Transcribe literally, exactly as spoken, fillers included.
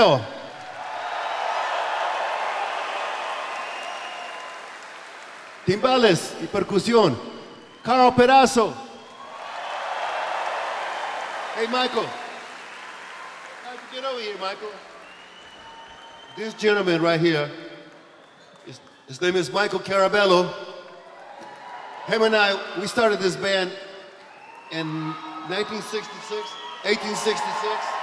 Timbales y percusión, Carl Pedazo. Hey, Michael. Michael, get over here, Michael. This gentleman right here, his, his name is Michael Carabello. Him and I, we started this band in nineteen sixty-six, eighteen sixty-six.